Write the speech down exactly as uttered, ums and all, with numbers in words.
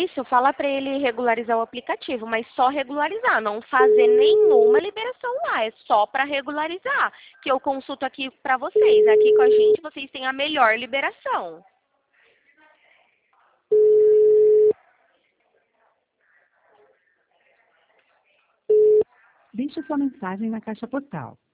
Isso, fala para ele regularizar o aplicativo, mas só regularizar, não fazer nenhuma liberação lá, é só para regularizar, que eu consulto aqui para vocês. Aqui com a gente, vocês têm a melhor liberação. Deixe sua mensagem na caixa postal.